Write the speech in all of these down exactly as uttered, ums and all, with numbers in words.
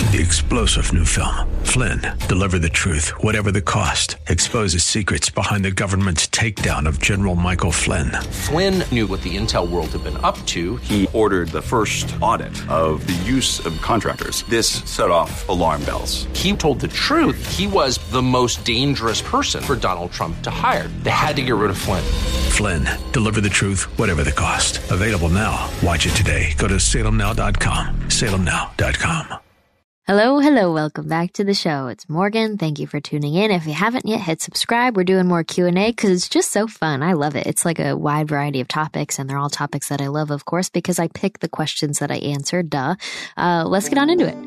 The explosive new film, Flynn, deliver the truth, whatever the cost, exposes secrets behind the government's takedown of General Michael Flynn. Flynn knew what the intel world had been up to. He ordered the first audit of the use of contractors. This set off alarm bells. He told the truth. He was the most dangerous person for Donald Trump to hire. They had to get rid of Flynn. Flynn, deliver the truth, whatever the cost. Available now. Watch it today. Go to salem now dot com. salem now dot com. Hello, hello, welcome back to the show. It's Morgan. Thank you for tuning in. If you haven't yet, hit subscribe. We're doing more Q and A because it's just so fun. I love it. It's like a wide variety of topics, and they're all topics that I love, of course, because I pick the questions that I answer. Duh. Uh, let's get on into it.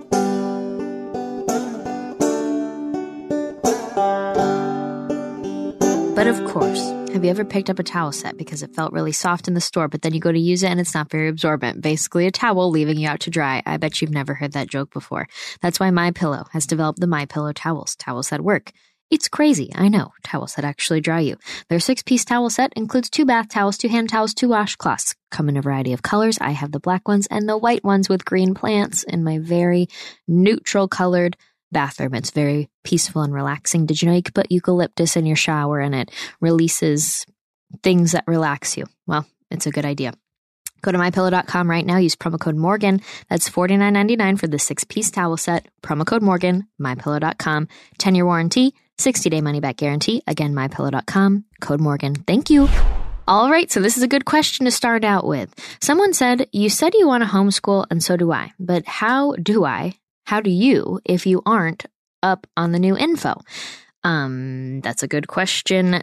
But of course, have you ever picked up a towel set because it felt really soft in the store, but then you go to use it and it's not very absorbent? Basically a towel leaving you out to dry. I bet you've never heard that joke before. That's why MyPillow has developed the MyPillow towels. Towels that work. It's crazy, I know. Towels that actually dry you. Their six-piece towel set includes two bath towels, two hand towels, two washcloths. Come in a variety of colors. I have the black ones and the white ones with green plants in my very neutral colored bathroom. It's very peaceful and relaxing. Did you know you could put eucalyptus in your shower and it releases things that relax you? Well, it's a good idea. Go to my pillow dot com right now. Use promo code Morgan. That's forty-nine ninety-nine for the six-piece towel set. Promo code Morgan, my pillow dot com. ten-year warranty, sixty-day money-back guarantee. Again, my pillow dot com. Code Morgan. Thank you. All right, so this is a good question to start out with. Someone said, you said you want to homeschool, and so do I. But how do I? How do you if you aren't up on the new info? Um, that's a good question.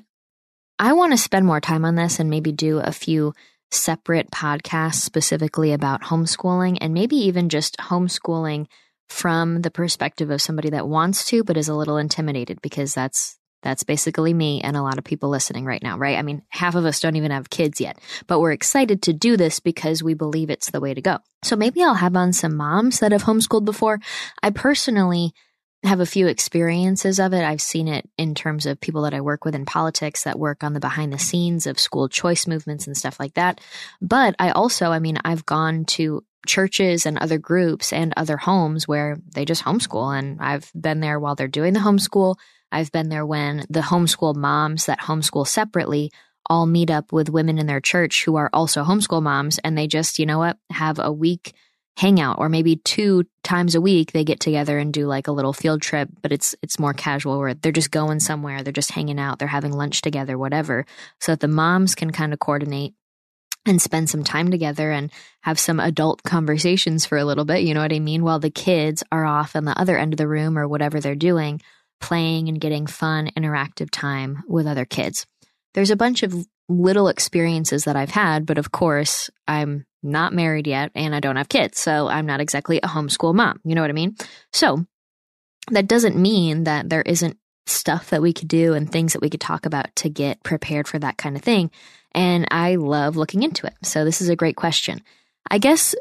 I want to spend more time on this and maybe do a few separate podcasts specifically about homeschooling, and maybe even just homeschooling from the perspective of somebody that wants to but is a little intimidated, because that's that's basically me and a lot of people listening right now, right? I mean, half of us don't even have kids yet, but we're excited to do this because we believe it's the way to go. So maybe I'll have on some moms that have homeschooled before. I personally have a few experiences of it. I've seen it in terms of people that I work with in politics that work on the behind the scenes of school choice movements and stuff like that. But I also, I mean, I've gone to churches and other groups and other homes where they just homeschool, and I've been there while they're doing the homeschool. I've been there when the homeschool moms that homeschool separately all meet up with women in their church who are also homeschool moms, and they just, you know what, have a week hangout, or maybe two times a week they get together and do like a little field trip, but it's it's more casual, where they're just going somewhere, they're just hanging out, they're having lunch together, whatever, so that the moms can kind of coordinate and spend some time together and have some adult conversations for a little bit, you know what I mean, while the kids are off on the other end of the room or whatever they're doing, playing and getting fun, interactive time with other kids. There's a bunch of little experiences that I've had, but of course, I'm not married yet and I don't have kids, so I'm not exactly a homeschool mom. You know what I mean? So that doesn't mean that there isn't stuff that we could do and things that we could talk about to get prepared for that kind of thing. And I love looking into it. So this is a great question. I guess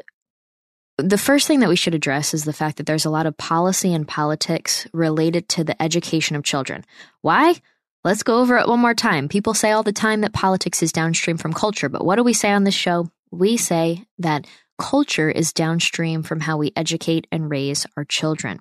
the first thing that we should address is the fact that there's a lot of policy and politics related to the education of children. Why? Let's go over it one more time. People say all the time that politics is downstream from culture, but what do we say on this show? We say that culture is downstream from how we educate and raise our children.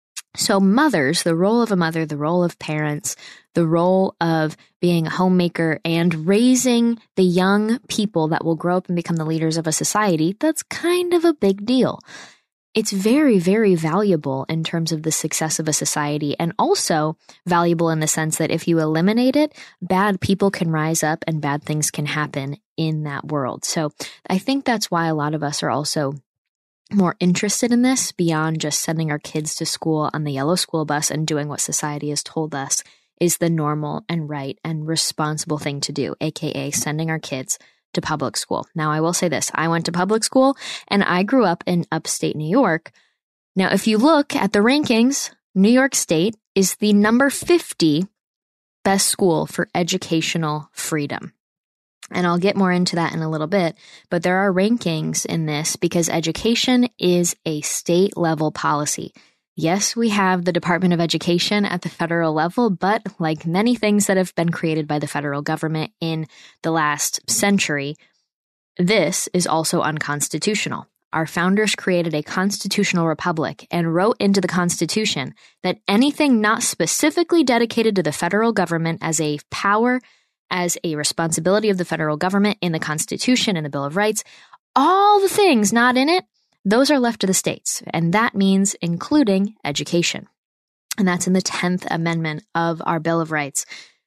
So mothers, the role of a mother, the role of parents, the role of being a homemaker and raising the young people that will grow up and become the leaders of a society, that's kind of a big deal. It's very, very valuable in terms of the success of a society, and also valuable in the sense that if you eliminate it, bad people can rise up and bad things can happen in that world. So I think that's why a lot of us are also more interested in this beyond just sending our kids to school on the yellow school bus and doing what society has told us is the normal and right and responsible thing to do, aka sending our kids to public school. Now, I will say this. I went to public school and I grew up in upstate New York. Now, if you look at the rankings, New York State is the number fifty best school for educational freedom. And I'll get more into that in a little bit, but there are rankings in this because education is a state level policy. Yes, we have the Department of Education at the federal level, but like many things that have been created by the federal government in the last century, this is also unconstitutional. our founders created a constitutional republic and wrote into the Constitution that anything not specifically dedicated to the federal government as a power, as a responsibility of the federal government in the Constitution and the Bill of Rights, all the things not in it, those are left to the states. And that means including education. And that's in the tenth Amendment of our Bill of Rights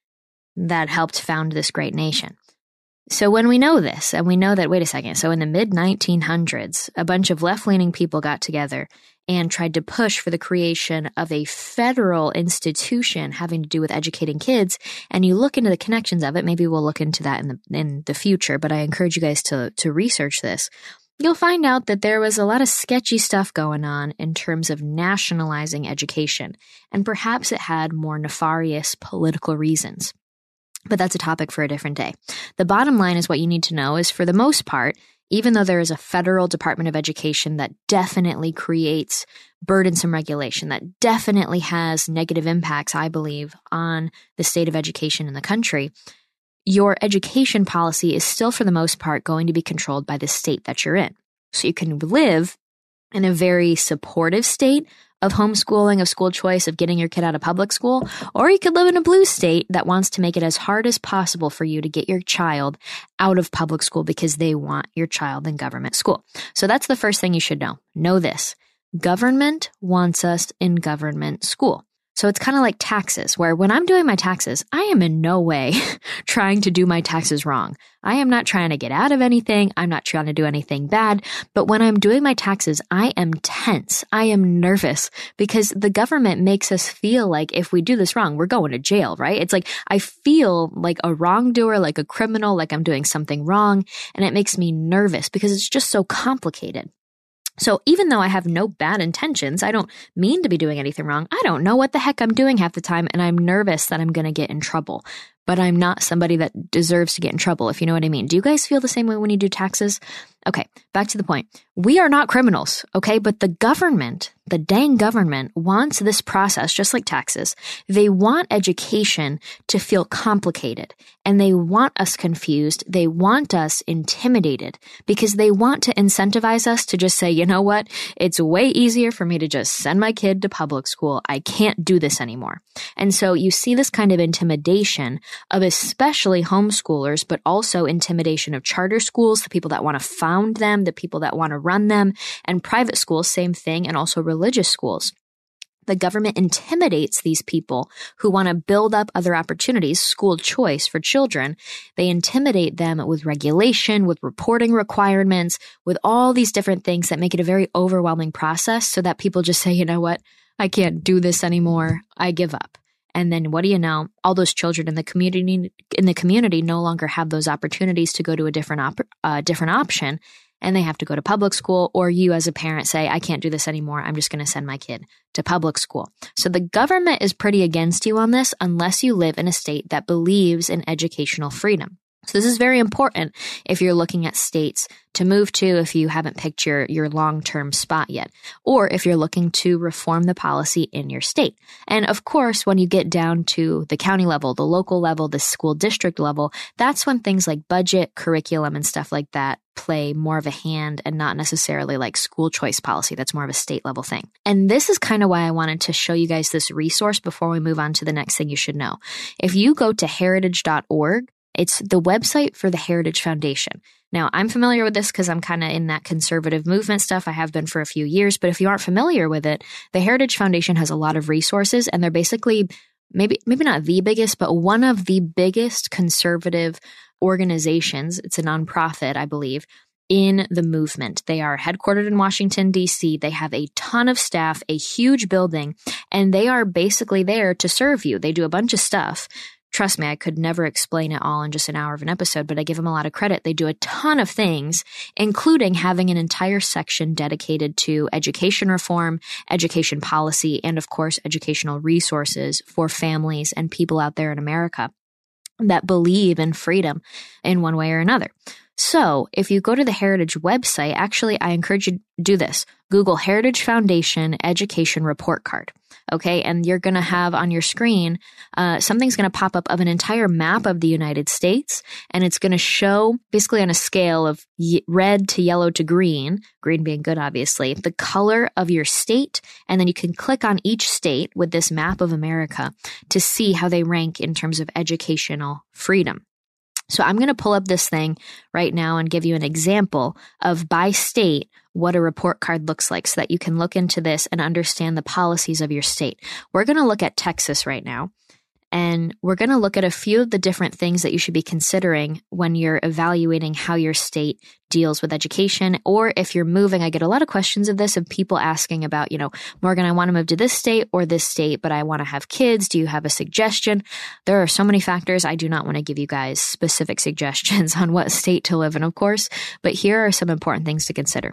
that helped found this great nation. So when we know this, and we know that, wait a second, so in the mid nineteen hundreds, a bunch of left-leaning people got together and tried to push for the creation of a federal institution having to do with educating kids, and you look into the connections of it, maybe we'll look into that in the in the future, but I encourage you guys to to research this. You'll find out that there was a lot of sketchy stuff going on in terms of nationalizing education, and perhaps it had more nefarious political reasons. But that's a topic for a different day. The bottom line is what you need to know is, for the most part, even though there is a federal Department of Education that definitely creates burdensome regulation, that definitely has negative impacts, I believe, on the state of education in the country, your education policy is still, for the most part, going to be controlled by the state that you're in. So you can live in a very supportive state of homeschooling, of school choice, of getting your kid out of public school, or you could live in a blue state that wants to make it as hard as possible for you to get your child out of public school because they want your child in government school. So that's the first thing you should know. Know this. Government wants us in government school. So it's kind of like taxes, where when I'm doing my taxes, I am in no way trying to do my taxes wrong. I am not trying to get out of anything. I'm not trying to do anything bad. But when I'm doing my taxes, I am tense. I am nervous because the government makes us feel like if we do this wrong, we're going to jail, right? It's like I feel like a wrongdoer, like a criminal, like I'm doing something wrong. And it makes me nervous because it's just so complicated. So even though I have no bad intentions, I don't mean to be doing anything wrong. I don't know what the heck I'm doing half the time, and I'm nervous that I'm going to get in trouble. But I'm not somebody that deserves to get in trouble, if you know what I mean. Do you guys feel the same way when you do taxes? Okay, back to the point. We are not criminals, okay? But the government, the dang government, wants this process, just like taxes. They want education to feel complicated, and they want us confused. They want us intimidated because they want to incentivize us to just say, you know what? It's way easier for me to just send my kid to public school. I can't do this anymore. And so you see this kind of intimidation of especially homeschoolers, but also intimidation of charter schools, the people that want to found them, the people that want to run them, and private schools, same thing, and also religious schools. The government intimidates these people who want to build up other opportunities, school choice for children. They intimidate them with regulation, with reporting requirements, with all these different things that make it a very overwhelming process so that people just say, you know what, I can't do this anymore. I give up. And then what do you know? All those children in the community in the community no longer have those opportunities to go to a different op- uh, different option, and they have to go to public school. Or you as a parent say, I can't do this anymore. I'm just going to send my kid to public school. So the government is pretty against you on this unless you live in a state that believes in educational freedom. So this is very important if you're looking at states to move to, if you haven't picked your, your long-term spot yet, or if you're looking to reform the policy in your state. And of course, when you get down to the county level, the local level, the school district level, that's when things like budget, curriculum, and stuff like that play more of a hand and not necessarily like school choice policy. That's more of a state level thing. And this is kind of why I wanted to show you guys this resource before we move on to the next thing you should know. If you go to heritage dot org, it's the website for the Heritage Foundation. Now, I'm familiar with this because I'm kind of in that conservative movement stuff. I have been for a few years. But if you aren't familiar with it, the Heritage Foundation has a lot of resources, and they're basically maybe maybe not the biggest, but one of the biggest conservative organizations. It's a nonprofit, I believe, in the movement. They are headquartered in Washington, D C. They have a ton of staff, a huge building, and they are basically there to serve you. They do a bunch of stuff. Trust me, I could never explain it all in just an hour of an episode, but I give them a lot of credit. They do a ton of things, including having an entire section dedicated to education reform, education policy, and of course, educational resources for families and people out there in America that believe in freedom in one way or another. So if you go to the Heritage website, actually, I encourage you to do this. Google Heritage Foundation Education Report Card. Okay, and you're going to have on your screen, uh, something's going to pop up of an entire map of the United States, and it's going to show basically on a scale of y- red to yellow to green, green being good, obviously, the color of your state, and then you can click on each state with this map of America to see how they rank in terms of educational freedom. So I'm going to pull up this thing right now and give you an example of by state what a report card looks like so that you can look into this and understand the policies of your state. We're going to look at Texas right now, and we're going to look at a few of the different things that you should be considering when you're evaluating how your state deals with education, or if you're moving. I get a lot of questions of this of people asking about, you know, Morgan, I want to move to this state or this state, but I want to have kids. Do you have a suggestion? There are so many factors. I do not want to give you guys specific suggestions on what state to live in, of course, but here are some important things to consider.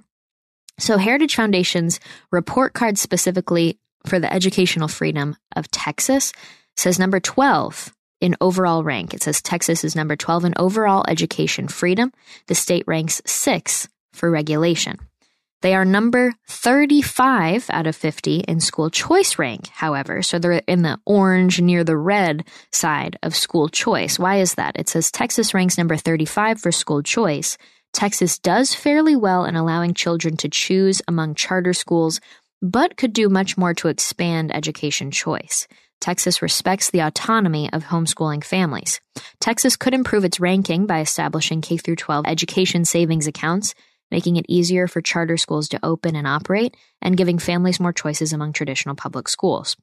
So Heritage Foundation's report card specifically for the educational freedom of Texas says number twelve in overall rank. It says Texas is number twelve in overall education freedom. The state ranks six for regulation. They are number thirty-five out of fifty in school choice rank, however. So they're in the orange near the red side of school choice. Why is that? It says Texas ranks number thirty-five for school choice. Texas does fairly well in allowing children to choose among charter schools, but could do much more to expand education choice. Texas respects the autonomy of homeschooling families. Texas could improve its ranking by establishing K through twelve education savings accounts, making it easier for charter schools to open and operate, and giving families more choices among traditional public schools.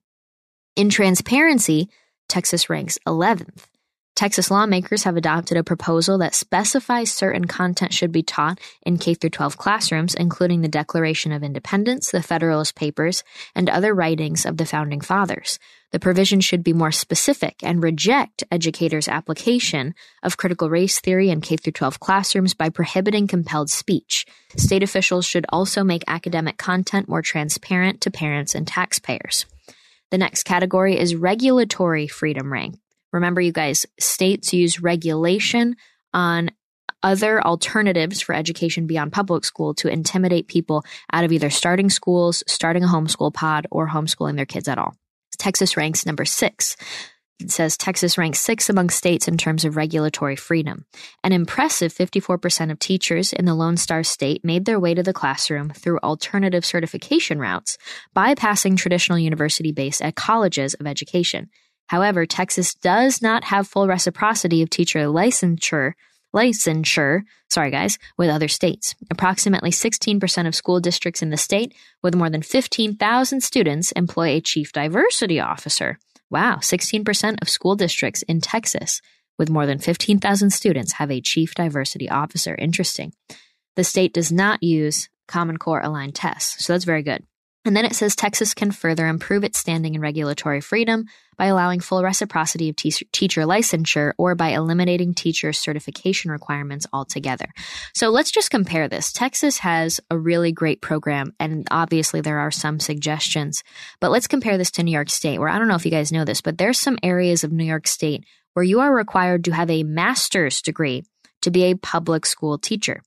In transparency, Texas ranks eleventh. Texas lawmakers have adopted a proposal that specifies certain content should be taught in K through twelve classrooms, including the Declaration of Independence, the Federalist Papers, and other writings of the Founding Fathers. The provision should be more specific and reject educators' application of critical race theory in K through twelve classrooms by prohibiting compelled speech. State officials should also make academic content more transparent to parents and taxpayers. The next category is regulatory freedom rank. Remember, you guys, states use regulation on other alternatives for education beyond public school to intimidate people out of either starting schools, starting a homeschool pod, or homeschooling their kids at all. Texas ranks number six. It says Texas ranks six among states in terms of regulatory freedom. An impressive fifty-four percent of teachers in the Lone Star State made their way to the classroom through alternative certification routes, bypassing traditional university-based at colleges of education. However, Texas does not have full reciprocity of teacher licensure, licensure, sorry guys, with other states. Approximately sixteen percent of school districts in the state with more than fifteen thousand students employ a chief diversity officer. Wow, sixteen percent of school districts in Texas with more than fifteen thousand students have a chief diversity officer. Interesting. The state does not use Common Core aligned tests, so that's very good. And then it says Texas can further improve its standing in regulatory freedom by allowing full reciprocity of te- teacher licensure or by eliminating teacher certification requirements altogether. So let's just compare this. Texas has a really great program, and obviously there are some suggestions, but let's compare this to New York State, where I don't know if you guys know this, but there's some areas of New York State where you are required to have a master's degree to be a public school teacher.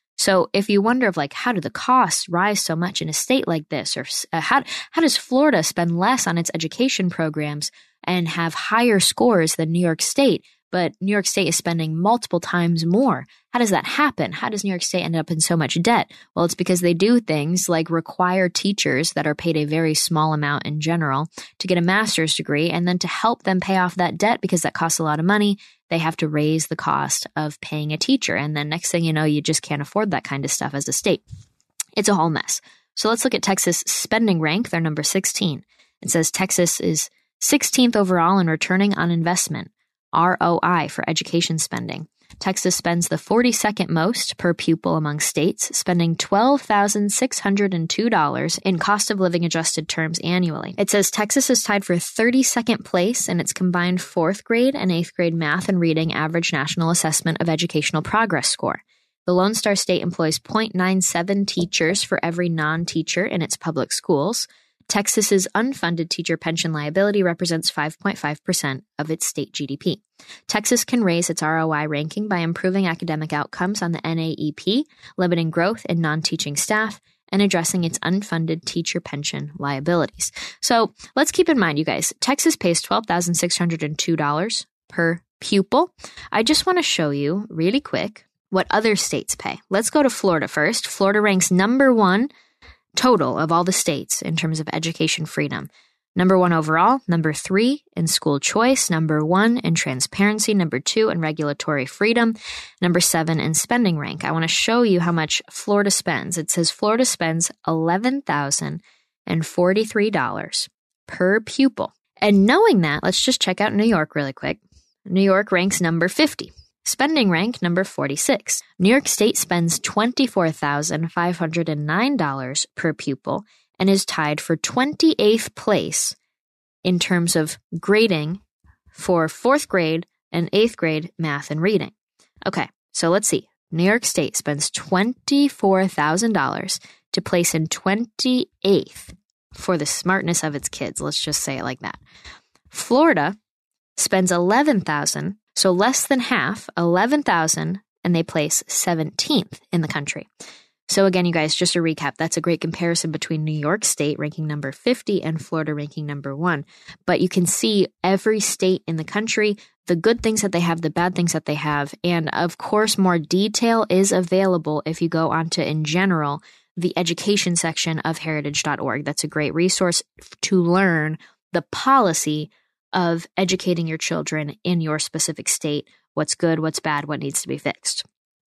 So if you wonder of like, how do the costs rise so much in a state like this? Or uh, how, how does Florida spend less on its education programs and have higher scores than New York State, but New York State is spending multiple times more? How does that happen? How does New York State end up in so much debt? Well, it's because they do things like require teachers that are paid a very small amount in general to get a master's degree, and then to help them pay off that debt, because that costs a lot of money, they have to raise the cost of paying a teacher. And then next thing you know, you just can't afford that kind of stuff as a state. It's a whole mess. So let's look at Texas spending rank. They're number sixteen. It says Texas is sixteenth overall in returning on investment, R O I, for education spending. Texas spends the forty-second most per pupil among states, spending twelve thousand six hundred two dollars in cost of living adjusted terms annually. It says Texas is tied for thirty-second place in its combined fourth grade and eighth grade math and reading average national assessment of educational progress score. The Lone Star State employs zero point nine seven teachers for every non-teacher in its public schools. Texas's unfunded teacher pension liability represents five point five percent of its state G D P. Texas can raise its R O I ranking by improving academic outcomes on the N A E P, limiting growth in non-teaching staff, and addressing its unfunded teacher pension liabilities. So let's keep in mind, you guys, Texas pays twelve thousand six hundred two dollars per pupil. I just want to show you really quick what other states pay. Let's go to Florida first. Florida ranks number one total of all the states in terms of education freedom. Number one overall, number three in school choice, number one in transparency, number two in regulatory freedom, number seven in spending rank. I want to show you how much Florida spends. It says Florida spends eleven thousand forty-three dollars per pupil. And knowing that, let's just check out New York really quick. New York ranks number fifty. Spending rank number forty-six. New York State spends twenty-four thousand five hundred nine dollars per pupil and is tied for twenty-eighth place in terms of grading for fourth grade and eighth grade math and reading. Okay, so let's see. New York State spends twenty-four thousand dollars to place in twenty-eighth for the smartness of its kids. Let's just say it like that. Florida spends eleven thousand dollars, so less than half, eleven thousand dollars, and they place seventeenth in the country. So again, you guys, just to recap, that's a great comparison between New York State ranking number fifty and Florida ranking number one. But you can see every state in the country, the good things that they have, the bad things that they have. And of course, more detail is available if you go onto, in general, the education section of heritage dot org. That's a great resource to learn the policy of educating your children in your specific state, what's good, what's bad, what needs to be fixed.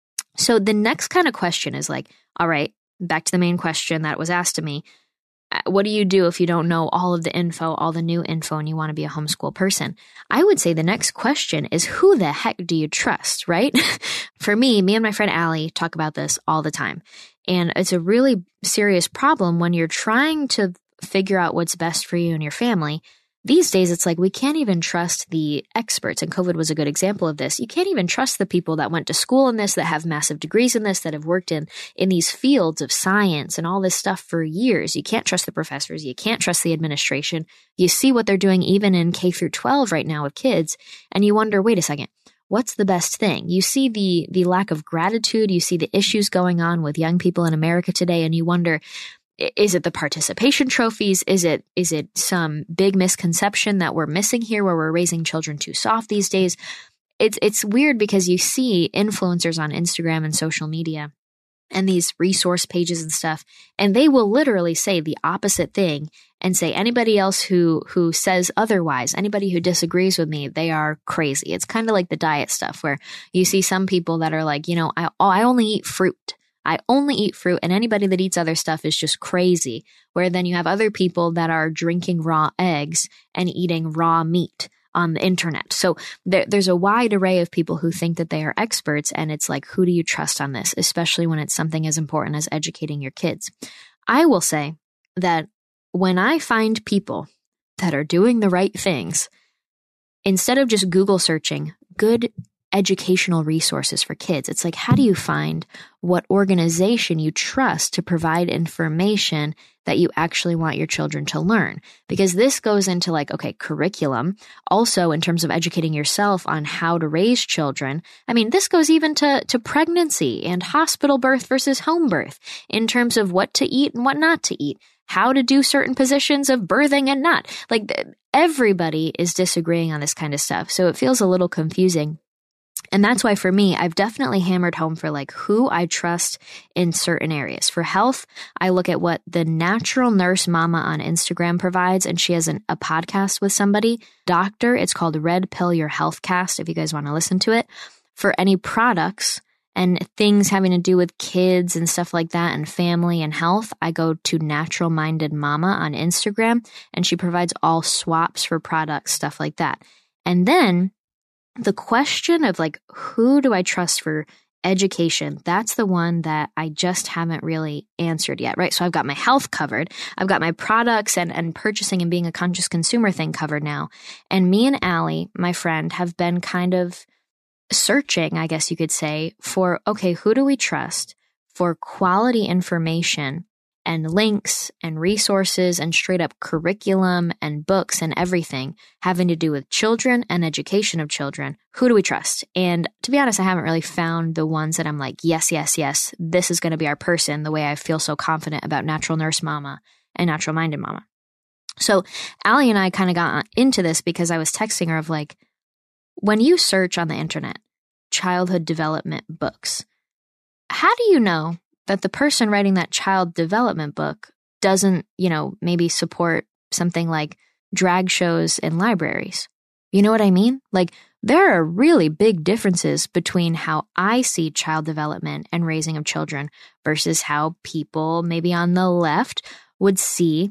So the next kind of question is like, all right, back to the main question that was asked to me. What do you do if you don't know all of the info, all the new info, and you want to be a homeschool person? I would say the next question is, who the heck do you trust, right? For me, me and my friend Allie talk about this all the time. And it's a really serious problem when you're trying to figure out what's best for you and your family. These days, it's like we can't even trust the experts, and COVID was a good example of this. You can't even trust the people that went to school in this, that have massive degrees in this, that have worked in, in these fields of science and all this stuff for years. You can't trust the professors. You can't trust the administration. You see what they're doing even in K through twelve right now with kids, and you wonder, wait a second, what's the best thing? You see the the lack of gratitude. You see the issues going on with young people in America today, and you wonder, is it the participation trophies? Is it is it some big misconception that we're missing here where we're raising children too soft these days? It's it's weird because you see influencers on Instagram and social media and these resource pages and stuff, and they will literally say the opposite thing and say anybody else who who says otherwise, anybody who disagrees with me, they are crazy. It's kind of like the diet stuff where you see some people that are like, you know, I, oh, I only eat fruit. I only eat fruit, and anybody that eats other stuff is just crazy. Where then you have other people that are drinking raw eggs and eating raw meat on the internet. So there, there's a wide array of people who think that they are experts, and it's like, who do you trust on this, especially when it's something as important as educating your kids? I will say that when I find people that are doing the right things, instead of just Google searching good educational resources for kids, it's like, how do you find what organization you trust to provide information that you actually want your children to learn? Because this goes into like, okay, curriculum, also in terms of educating yourself on how to raise children. I mean, this goes even to, to pregnancy and hospital birth versus home birth in terms of what to eat and what not to eat, how to do certain positions of birthing and not. Like everybody is disagreeing on this kind of stuff. So it feels a little confusing. And that's why for me, I've definitely hammered home for like who I trust in certain areas. For health, I look at what the Natural Nurse Mama on Instagram provides, and she has an, a podcast with somebody, doctor. It's called Red Pill Your Health Cast, if you guys want to listen to it. For any products and things having to do with kids and stuff like that and family and health, I go to Natural Minded Mama on Instagram, and she provides all swaps for products, stuff like that. And then the question of like, who do I trust for education? That's the one that I just haven't really answered yet, right? So I've got my health covered. I've got my products and, and purchasing and being a conscious consumer thing covered now. And me and Allie, my friend, have been kind of searching, I guess you could say, for, okay, who do we trust for quality information and links and resources and straight up curriculum and books and everything having to do with children and education of children. Who do we trust? And to be honest, I haven't really found the ones that I'm like, yes, yes, yes, this is going to be our person, the way I feel so confident about Natural Nurse Mama and Natural Minded Mama. So Allie and I kind of got into this because I was texting her of like, when you search on the internet, childhood development books, how do you know that the person writing that child development book doesn't, you know, maybe support something like drag shows in libraries? You know what I mean? Like, there are really big differences between how I see child development and raising of children versus how people maybe on the left would see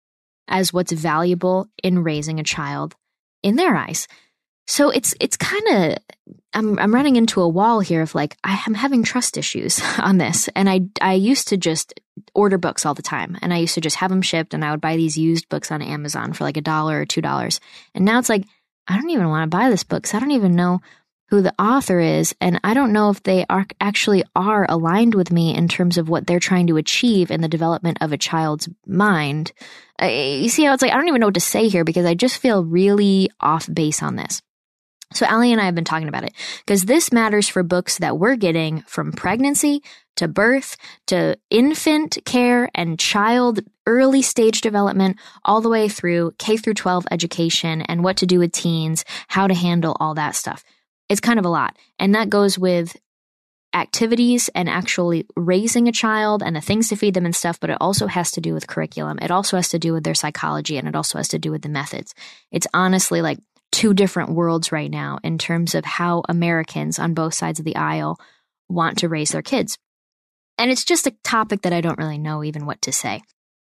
as what's valuable in raising a child in their eyes. So it's it's kind of, I'm I'm running into a wall here of like, I am having trust issues on this. And I, I used to just order books all the time. And I used to just have them shipped, and I would buy these used books on Amazon for like a dollar or two dollars. And now it's like, I don't even want to buy this book because I don't even know who the author is. And I don't know if they are actually are aligned with me in terms of what they're trying to achieve in the development of a child's mind. Uh, you see how it's like, I don't even know what to say here because I just feel really off base on this. So Allie and I have been talking about it because this matters for books that we're getting from pregnancy to birth to infant care and child early stage development all the way through K through twelve education and what to do with teens, how to handle all that stuff. It's kind of a lot. And that goes with activities and actually raising a child and the things to feed them and stuff, but it also has to do with curriculum. It also has to do with their psychology, and it also has to do with the methods. It's honestly like two different worlds right now in terms of how Americans on both sides of the aisle want to raise their kids. And it's just a topic that I don't really know even what to say.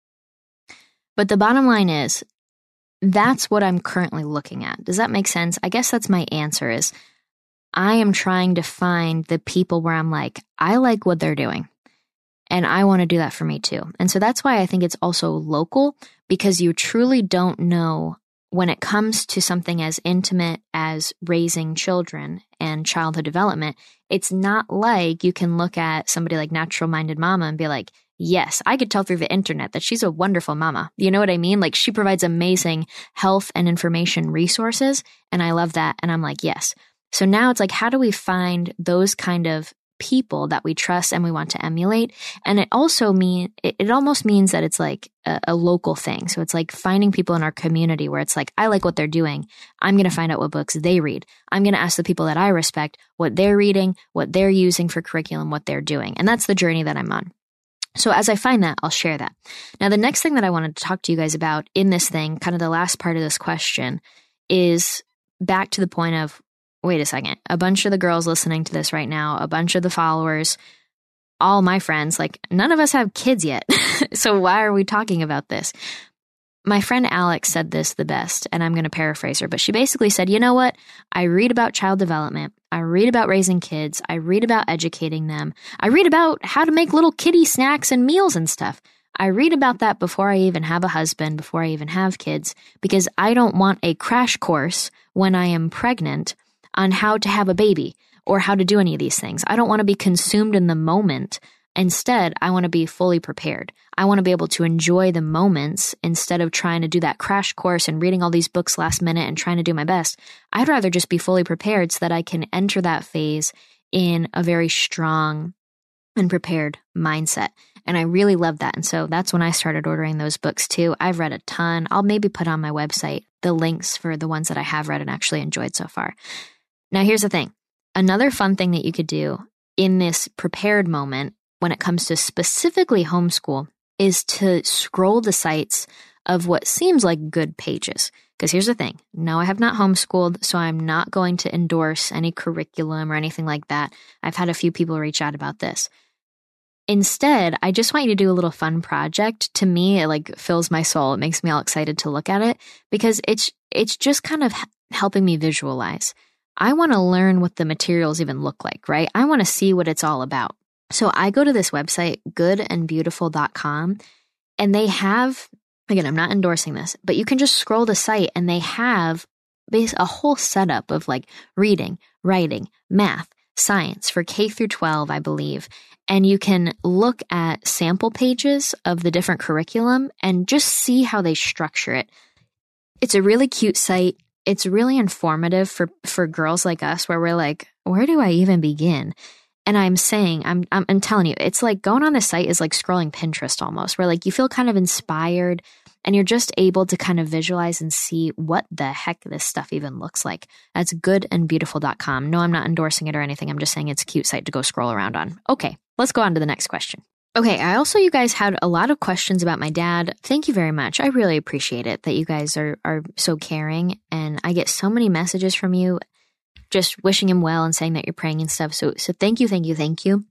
But the bottom line is, that's what I'm currently looking at. Does that make sense? I guess that's my answer is, I am trying to find the people where I'm like, I like what they're doing, and I want to do that for me too. And so that's why I think it's also local, because you truly don't know when it comes to something as intimate as raising children and childhood development. It's not like you can look at somebody like Natural Minded Mama and be like, yes, I could tell through the internet that she's a wonderful mama. You know what I mean? Like, she provides amazing health and information resources, and I love that. And I'm like, yes. So now it's like, how do we find those kind of people that we trust and we want to emulate? And it also mean it, it almost means that it's like a, a local thing. So it's like finding people in our community where it's like, I like what they're doing. I'm going to find out what books they read. I'm going to ask the people that I respect what they're reading, what they're using for curriculum, what they're doing. And that's the journey that I'm on. So as I find that, I'll share that. Now, the next thing that I wanted to talk to you guys about in this thing, kind of the last part of this question, is back to the point of, wait a second, a bunch of the girls listening to this right now, a bunch of the followers, all my friends, like, none of us have kids yet. So why are we talking about this? My friend Alex said this the best, and I'm going to paraphrase her, but she basically said, you know what? I read about child development. I read about raising kids. I read about educating them. I read about how to make little kiddie snacks and meals and stuff. I read about that before I even have a husband, before I even have kids, because I don't want a crash course when I am pregnant on how to have a baby or how to do any of these things. I don't want to be consumed in the moment. Instead, I want to be fully prepared. I want to be able to enjoy the moments instead of trying to do that crash course and reading all these books last minute and trying to do my best. I'd rather just be fully prepared so that I can enter that phase in a very strong and prepared mindset. And I really love that. And so that's when I started ordering those books too. I've read a ton. I'll maybe put on my website the links for the ones that I have read and actually enjoyed so far. Now, here's the thing. Another fun thing that you could do in this prepared moment when it comes to specifically homeschool is to scroll the sites of what seems like good pages. Because here's the thing. No, I have not homeschooled, so I'm not going to endorse any curriculum or anything like that. I've had a few people reach out about this. Instead, I just want you to do a little fun project. To me, it like fills my soul. It makes me all excited to look at it because it's it's just kind of helping me visualize. I want to learn what the materials even look like, right? I want to see what it's all about. So I go to this website, good and beautiful dot com, and they have, again, I'm not endorsing this, but you can just scroll the site and they have a whole setup of like reading, writing, math, science for K through twelve, I believe. And you can look at sample pages of the different curriculum and just see how they structure it. It's a really cute site. It's really informative for, for girls like us where we're like, where do I even begin? And I'm saying, I'm, I'm I'm telling you, it's like going on the site is like scrolling Pinterest almost, where like you feel kind of inspired and you're just able to kind of visualize and see what the heck this stuff even looks like. That's good and beautiful dot com. No, I'm not endorsing it or anything. I'm just saying it's a cute site to go scroll around on. Okay, let's go on to the next question. Okay, I also, you guys had a lot of questions about my dad. Thank you very much. I really appreciate it that you guys are are so caring, and I get so many messages from you just wishing him well and saying that you're praying and stuff. So, so thank you, thank you, thank you.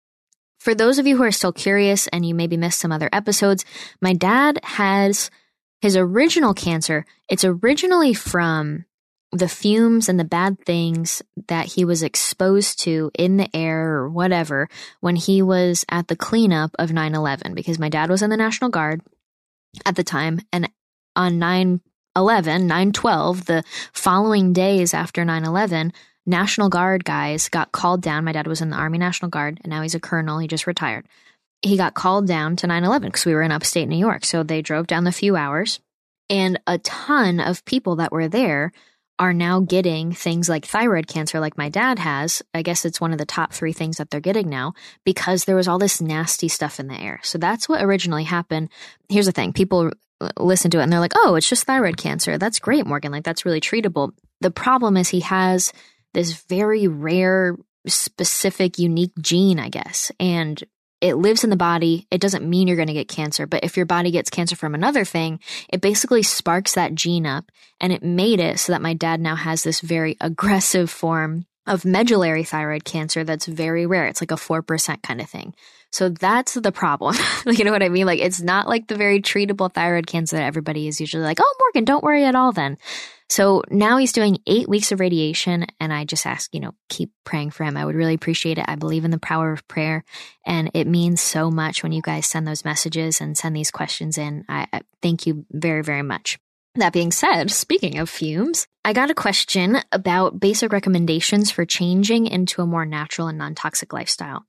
For those of you who are still curious and you maybe missed some other episodes, my dad has his original cancer. It's originally from the fumes and the bad things that he was exposed to in the air or whatever when he was at the cleanup of nine eleven, because my dad was in the National Guard at the time. And on nine eleven, nine twelve, the following days after nine eleven, National Guard guys got called down. My dad was in the Army National Guard, and now he's a colonel. He just retired. He got called down to nine eleven because we were in upstate New York. So they drove down the few hours, and a ton of people that were there are now getting things like thyroid cancer like my dad has. I guess it's one of the top three things that they're getting now because there was all this nasty stuff in the air. So that's what originally happened. Here's the thing. People listen to it and they're like, oh, it's just thyroid cancer. That's great, Morgan. Like, that's really treatable. The problem is he has this very rare, specific, unique gene, I guess. And it lives in the body. It doesn't mean you're going to get cancer. But if your body gets cancer from another thing, it basically sparks that gene up. And it made it so that my dad now has this very aggressive form of medullary thyroid cancer that's very rare. It's like a four percent kind of thing. So that's the problem. You know what I mean? Like, it's not like the very treatable thyroid cancer that everybody is usually like, oh, Morgan, don't worry at all then. So now he's doing eight weeks of radiation, and I just ask, you know, keep praying for him. I would really appreciate it. I believe in the power of prayer, and it means so much when you guys send those messages and send these questions in. I, I thank you very, very much. That being said, speaking of fumes, I got a question about basic recommendations for changing into a more natural and non-toxic lifestyle.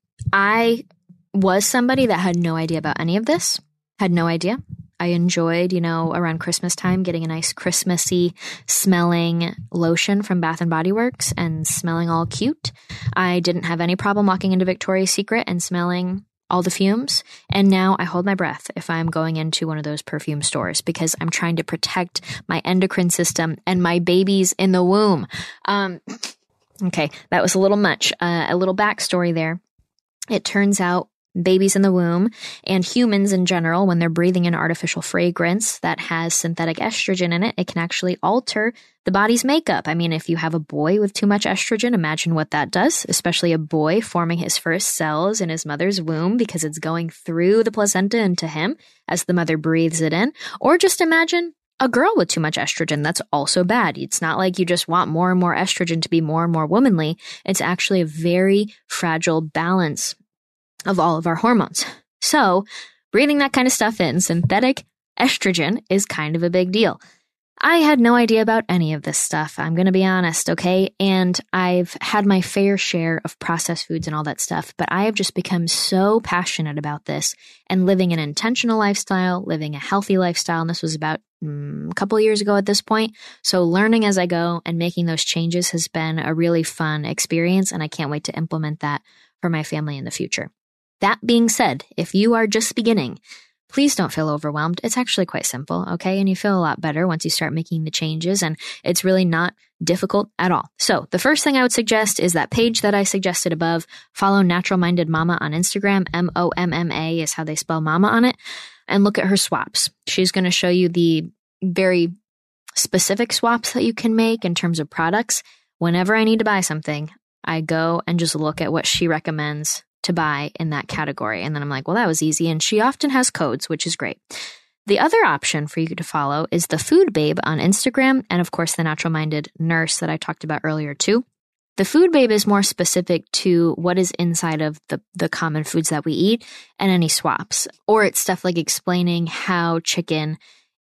I was somebody that had no idea about any of this, had no idea. I enjoyed, you know, around Christmas time, getting a nice Christmassy smelling lotion from Bath and Body Works and smelling all cute. I didn't have any problem walking into Victoria's Secret and smelling all the fumes. And now I hold my breath if I'm going into one of those perfume stores because I'm trying to protect my endocrine system and my babies in the womb. Um, okay, that was a little much. Uh, a little backstory there. It turns out babies in the womb and humans in general, when they're breathing in artificial fragrance that has synthetic estrogen in it, it can actually alter the body's makeup. I mean, if you have a boy with too much estrogen, imagine what that does, especially a boy forming his first cells in his mother's womb because it's going through the placenta into him as the mother breathes it in. Or just imagine a girl with too much estrogen. That's also bad. It's not like you just want more and more estrogen to be more and more womanly. It's actually a very fragile balance of all of our hormones. So breathing that kind of stuff in, synthetic estrogen, is kind of a big deal. I had no idea about any of this stuff. I'm going to be honest, okay? And I've had my fair share of processed foods and all that stuff, but I have just become so passionate about this and living an intentional lifestyle, living a healthy lifestyle. And this was about mm, a couple of years ago at this point. So learning as I go and making those changes has been a really fun experience. And I can't wait to implement that for my family in the future. That being said, if you are just beginning, please don't feel overwhelmed. It's actually quite simple, okay? And you feel a lot better once you start making the changes, and it's really not difficult at all. So the first thing I would suggest is that page that I suggested above. Follow Natural Minded Mama on Instagram. M O M M A is how they spell mama on it. And look at her swaps. She's going to show you the very specific swaps that you can make in terms of products. Whenever I need to buy something, I go and just look at what she recommends to buy in that category. And then I'm like, well, that was easy. And she often has codes, which is great. The other option for you to follow is the Food Babe on Instagram. And of course, the Natural Minded Nurse that I talked about earlier too. The Food Babe is more specific to what is inside of the, the common foods that we eat and any swaps. Or it's stuff like explaining how chicken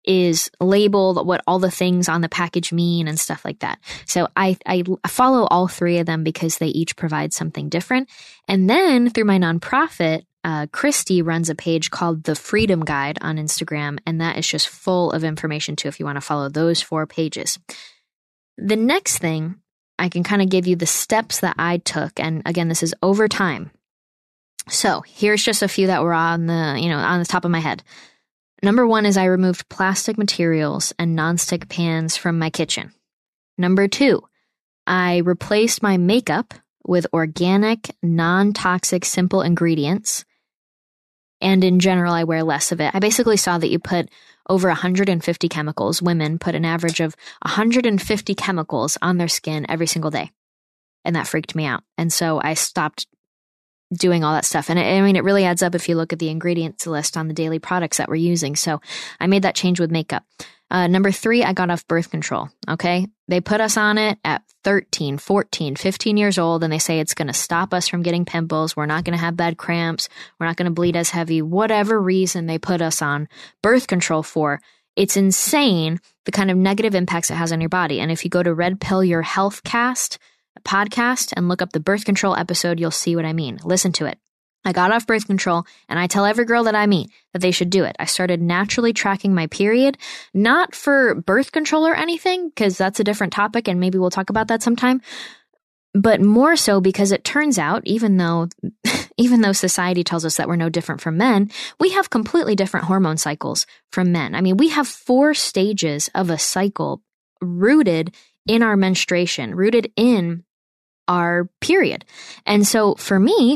is labeled, what all the things on the package mean and stuff like that. So I, I follow all three of them because they each provide something different. And then through my nonprofit, uh, Christy runs a page called The Freedom Guide on Instagram, and that is just full of information too if you want to follow those four pages. The next thing, I can kind of give you the steps that I took. And again, this is over time. So here's just a few that were on the, you know, on the top of my head. Number one is I removed plastic materials and nonstick pans from my kitchen. Number two, I replaced my makeup with organic, non-toxic, simple ingredients. And in general, I wear less of it. I basically saw that you put over one hundred fifty chemicals. Women put an average of one hundred fifty chemicals on their skin every single day. And that freaked me out. And so I stopped doing all that stuff. And it, I mean, it really adds up if you look at the ingredients list on the daily products that we're using. So I made that change with makeup. Uh, number three, I got off birth control. Okay. They put us on it at thirteen, fourteen, fifteen years old, and they say it's going to stop us from getting pimples. We're not going to have bed cramps. We're not going to bleed as heavy. Whatever reason they put us on birth control for, it's insane the kind of negative impacts it has on your body. And if you go to Red Pill Your Health Cast podcast and look up the birth control episode, you'll see what I mean. Listen to it. I got off birth control, and I tell every girl that I meet that they should do it. I started naturally tracking my period, not for birth control or anything, because that's a different topic, and maybe we'll talk about that sometime, but more so because it turns out, even though even though society tells us that we're no different from men, we have completely different hormone cycles from men. I mean, we have four stages of a cycle rooted in our menstruation, rooted in our period. And so for me,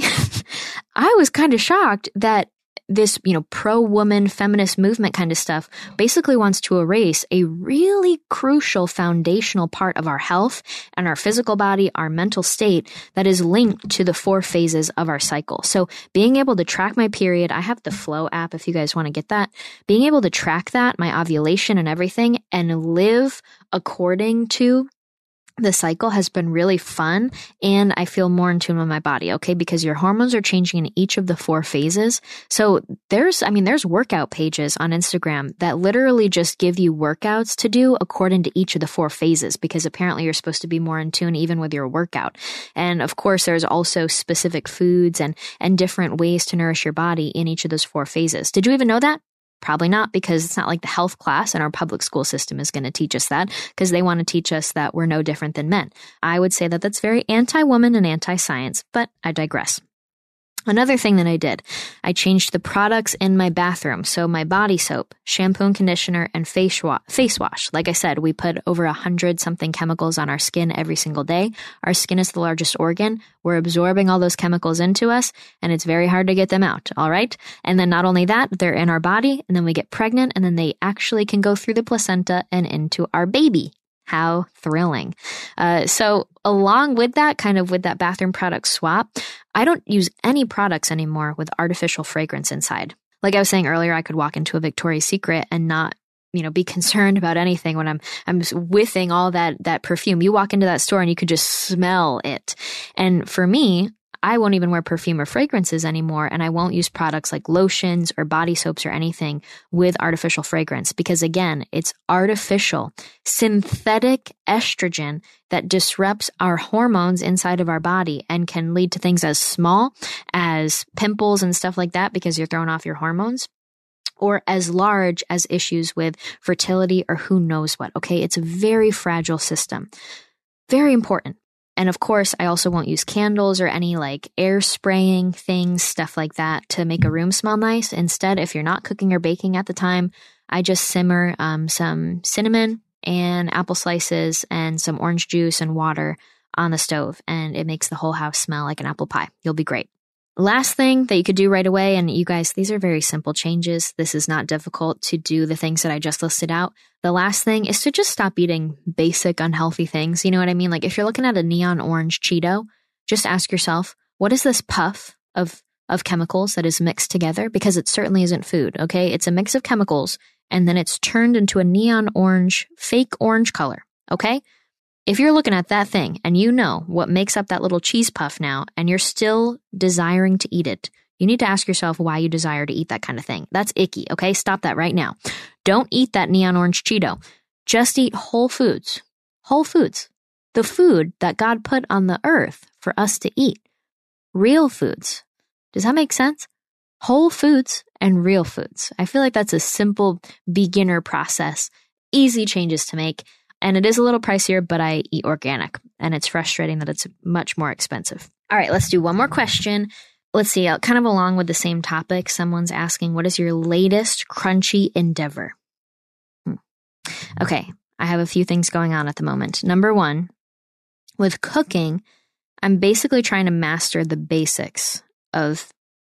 I was kind of shocked that this, you know, pro-woman feminist movement kind of stuff basically wants to erase a really crucial foundational part of our health and our physical body, our mental state that is linked to the four phases of our cycle. So being able to track my period, I have the Flow app if you guys want to get that, being able to track that, my ovulation and everything, and live according to the cycle has been really fun, and I feel more in tune with my body, okay? Because your hormones are changing in each of the four phases. So there's, I mean, there's workout pages on Instagram that literally just give you workouts to do according to each of the four phases, because apparently you're supposed to be more in tune even with your workout. And of course, there's also specific foods and, and different ways to nourish your body in each of those four phases. Did you even know that? Probably not, because it's not like the health class in our public school system is going to teach us that, because they want to teach us that we're no different than men. I would say that that's very anti-woman and anti-science, but I digress. Another thing that I did, I changed the products in my bathroom. So my body soap, shampoo and conditioner, and face wash. Face wash. Like I said, we put over a hundred something chemicals on our skin every single day. Our skin is the largest organ. We're absorbing all those chemicals into us, and it's very hard to get them out. All right. And then not only that, they're in our body, and then we get pregnant, and then they actually can go through the placenta and into our baby. How thrilling. Uh, so along with that, kind of with that bathroom product swap, I don't use any products anymore with artificial fragrance inside. Like I was saying earlier, I could walk into a Victoria's Secret and not, you know, be concerned about anything when I'm I'm whiffing all that that perfume. You walk into that store and you could just smell it. And for me, I won't even wear perfume or fragrances anymore, and I won't use products like lotions or body soaps or anything with artificial fragrance, because again, it's artificial, synthetic estrogen that disrupts our hormones inside of our body and can lead to things as small as pimples and stuff like that because you're throwing off your hormones, or as large as issues with fertility or who knows what. Okay, it's a very fragile system. Very important. And of course, I also won't use candles or any like air spraying things, stuff like that to make a room smell nice. Instead, if you're not cooking or baking at the time, I just simmer um, some cinnamon and apple slices and some orange juice and water on the stove, and it makes the whole house smell like an apple pie. You'll be great. Last thing that you could do right away, and you guys, these are very simple changes. This is not difficult to do the things that I just listed out. The last thing is to just stop eating basic unhealthy things. You know what I mean? Like if you're looking at a neon orange Cheeto, just ask yourself, what is this puff of, of chemicals that is mixed together? Because it certainly isn't food, okay? It's a mix of chemicals, and then it's turned into a neon orange, fake orange color, okay? If you're looking at that thing and you know what makes up that little cheese puff now, and you're still desiring to eat it, You need to ask yourself why you desire to eat that kind of thing. That's icky, okay? Stop that right now. Don't eat that neon orange Cheeto. Just eat whole foods. Whole foods. The food that God put on the earth for us to eat. Real foods. Does that make sense? Whole foods and real foods. I feel like that's a simple beginner process. Easy changes to make. And it is a little pricier, but I eat organic. And it's frustrating that it's much more expensive. All right, let's do one more question. Let's see, kind of along with the same topic. Someone's asking, what is your latest crunchy endeavor? Hmm. Okay, I have a few things going on at the moment. Number one, with cooking, I'm basically trying to master the basics of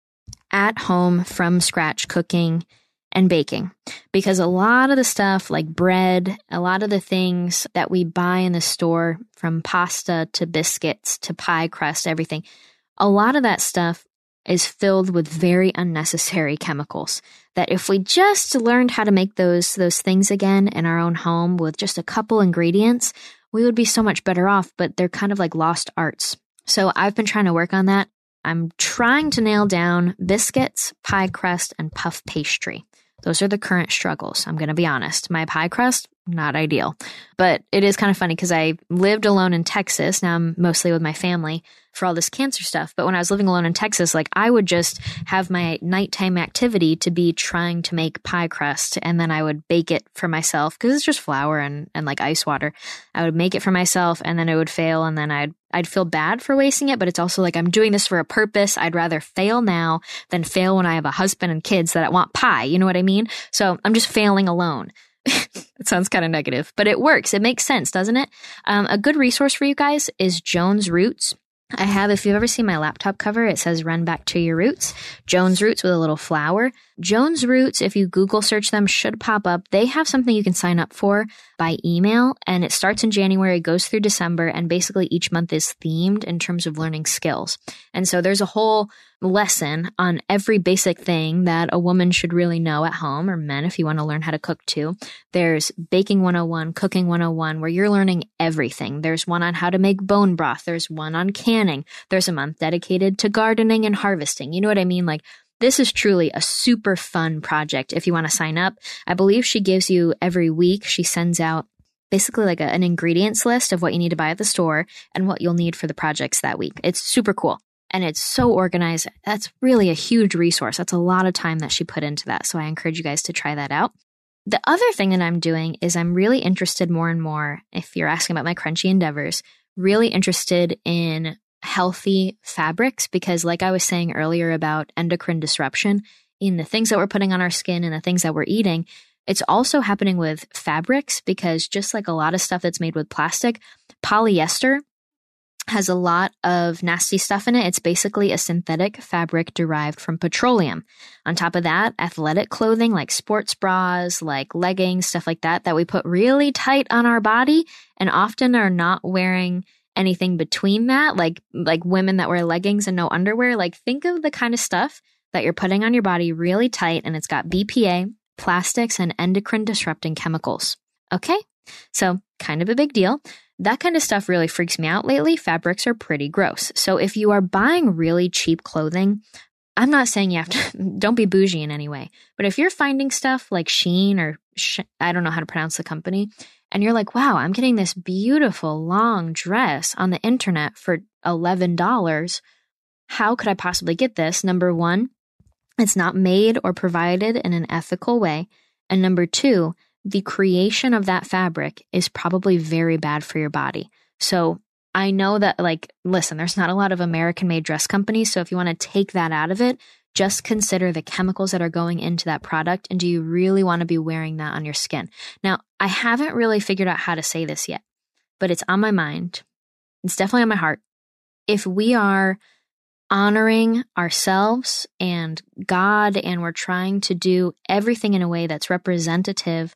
at-home, from-scratch cooking and baking, because a lot of the stuff like bread, a lot of the things that we buy in the store, from pasta to biscuits to pie crust, everything, a lot of that stuff is filled with very unnecessary chemicals that if we just learned how to make those those things again in our own home with just a couple ingredients, we would be so much better off, but they're kind of like lost arts. So I've been trying to work on that. I'm trying to nail down biscuits, pie crust, and puff pastry. Those are the current struggles. I'm going to be honest. My pie crust, not ideal. But it is kind of funny because I lived alone in Texas. Now I'm mostly with my family for all this cancer stuff. But when I was living alone in Texas, like I would just have my nighttime activity to be trying to make pie crust. And then I would bake it for myself because it's just flour and, and like ice water. I would make it for myself and then it would fail. And then I'd I'd feel bad for wasting it, but it's also like I'm doing this for a purpose. I'd rather fail now than fail when I have a husband and kids that want pie. You know what I mean? So I'm just failing alone. It sounds kind of negative, but it works. It makes sense, doesn't it? Um, a good resource for you guys is Jones Roots. I have, if you've ever seen my laptop cover, it says run back to your roots. Jones Roots with a little flower. Jones Roots, if you Google search them, should pop up. They have something you can sign up for by email, and it starts in January, goes through December, and basically each month is themed in terms of learning skills. And so there's a whole lesson on every basic thing that a woman should really know at home, or men if you want to learn how to cook too. There's Baking one oh one, Cooking one oh one, where you're learning everything. There's one on how to make bone broth. There's one on canning. There's a month dedicated to gardening and harvesting. You know what I mean? Like, this is truly a super fun project if you want to sign up. I believe she gives you every week, she sends out basically like a, an ingredients list of what you need to buy at the store and what you'll need for the projects that week. It's super cool. And it's so organized. That's really a huge resource. That's a lot of time that she put into that. So I encourage you guys to try that out. The other thing that I'm doing is I'm really interested more and more, if you're asking about my crunchy endeavors, really interested in healthy fabrics, because like I was saying earlier about endocrine disruption in the things that we're putting on our skin and the things that we're eating, it's also happening with fabrics, because just like a lot of stuff that's made with plastic, polyester has a lot of nasty stuff in it. It's basically a synthetic fabric derived from petroleum. On top of that, athletic clothing like sports bras, like leggings, stuff like that, that we put really tight on our body and often are not wearing anything between that, like like women that wear leggings and no underwear. Like, think of the kind of stuff that you're putting on your body really tight, and it's got B P A, plastics, and endocrine disrupting chemicals. Okay? So, kind of a big deal. That kind of stuff really freaks me out lately. Fabrics are pretty gross. So if you are buying really cheap clothing, I'm not saying you have to, don't be bougie in any way, but if you're finding stuff like Shein or Sh- I don't know how to pronounce the company, and you're like, wow, I'm getting this beautiful long dress on the internet for eleven dollars. How could I possibly get this? Number one, it's not made or provided in an ethical way. And number two, the creation of that fabric is probably very bad for your body. So I know that, like, listen, there's not a lot of American-made dress companies. So if you want to take that out of it, just consider the chemicals that are going into that product. And do you really want to be wearing that on your skin? Now, I haven't really figured out how to say this yet, but it's on my mind. It's definitely on my heart. If we are honoring ourselves and God, and we're trying to do everything in a way that's representative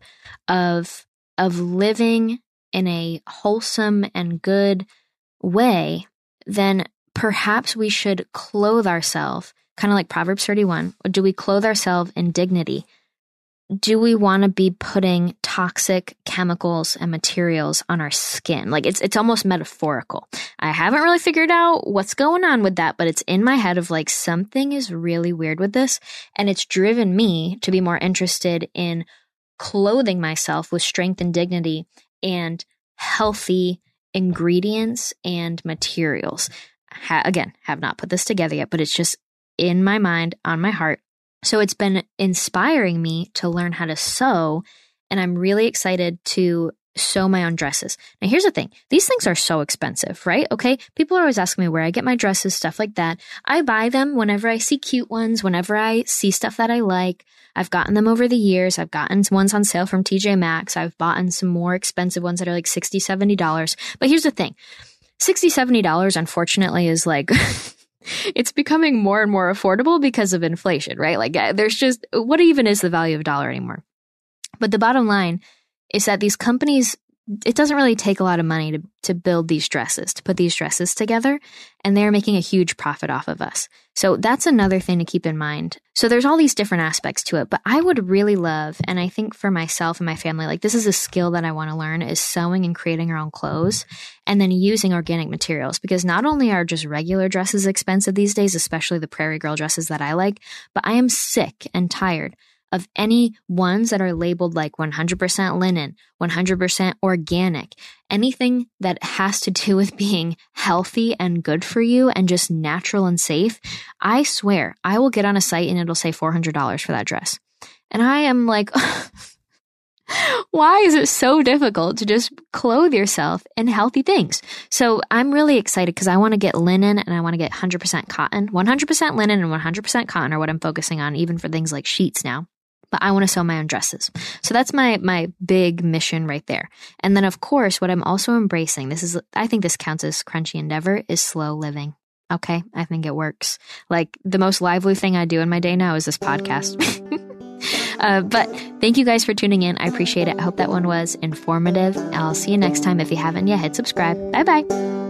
of, of living in a wholesome and good way, then perhaps we should clothe ourselves, kind of like Proverbs thirty-one. Do we clothe ourselves in dignity? do we want to be putting toxic chemicals and materials on our skin? Like it's it's almost metaphorical. I haven't really figured out what's going on with that, but it's in my head of like something is really weird with this. And it's driven me to be more interested in clothing myself with strength and dignity and healthy ingredients and materials. Ha- again, have not put this together yet, but it's just in my mind, on my heart. So it's been inspiring me to learn how to sew, and I'm really excited to sew my own dresses. Now, here's the thing. These things are so expensive, right? Okay. People are always asking me where I get my dresses, stuff like that. I buy them whenever I see cute ones, whenever I see stuff that I like. I've gotten them over the years. I've gotten ones on sale from T J Maxx. I've bought some more expensive ones that are like sixty dollars, seventy dollars. But here's the thing. sixty dollars, seventy dollars, unfortunately, is like... it's becoming more and more affordable because of inflation, right? Like there's just, what even is the value of a dollar anymore? But the bottom line is that these companies, it doesn't really take a lot of money to, to build these dresses, to put these dresses together, and they're making a huge profit off of us. So that's another thing to keep in mind. So there's all these different aspects to it, but I would really love, and I think for myself and my family, like this is a skill that I want to learn, is sewing and creating our own clothes and then using organic materials, because not only are just regular dresses expensive these days, especially the Prairie Girl dresses that I like, but I am sick and tired of any ones that are labeled like one hundred percent linen, one hundred percent organic, anything that has to do with being healthy and good for you and just natural and safe. I swear, I will get on a site and it'll say four hundred dollars for that dress. And I am like, why is it so difficult to just clothe yourself in healthy things? So I'm really excited because I want to get linen and I want to get one hundred percent cotton. one hundred percent linen and one hundred percent cotton are what I'm focusing on, even for things like sheets now. But I want to sew my own dresses. So that's my my big mission right there. And then, of course, what I'm also embracing, this is, I think this counts as crunchy endeavor, is slow living. Okay? I think it works. Like, the most lively thing I do in my day now is this podcast. uh, but thank you guys for tuning in. I appreciate it. I hope that one was informative. I'll see you next time. If you haven't yet, hit subscribe. Bye-bye.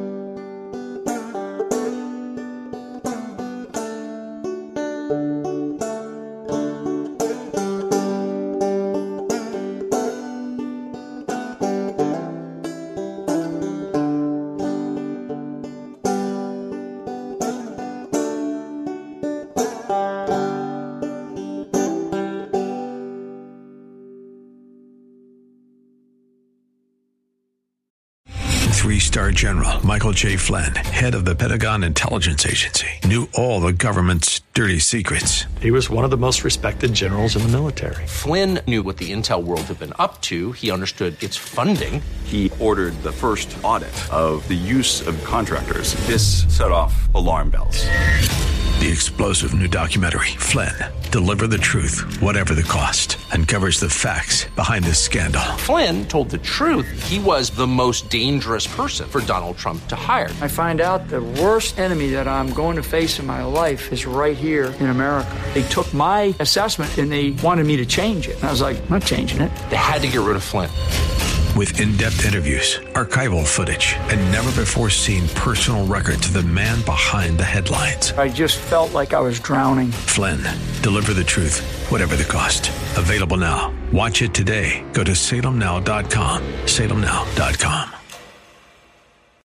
Three-star General Michael J. Flynn, head of the Pentagon Intelligence Agency, knew all the government's dirty secrets. He was one of the most respected generals in the military. Flynn knew what the intel world had been up to. He understood its funding. He ordered the first audit of the use of contractors. This set off alarm bells. The explosive new documentary, Flynn, Deliver the Truth, Whatever the Cost, uncovers the facts behind this scandal. Flynn told the truth. He was the most dangerous person for Donald Trump to hire. I find out the worst enemy that I'm going to face in my life is right here in America. They took my assessment and they wanted me to change it. And I was like, I'm not changing it. They had to get rid of Flynn. With in-depth interviews, archival footage, and never-before-seen personal records of the man behind the headlines. I just felt like I was drowning. Flynn, Deliver the Truth, Whatever the Cost. Available now. Watch it today. Go to salem now dot com. salem now dot com.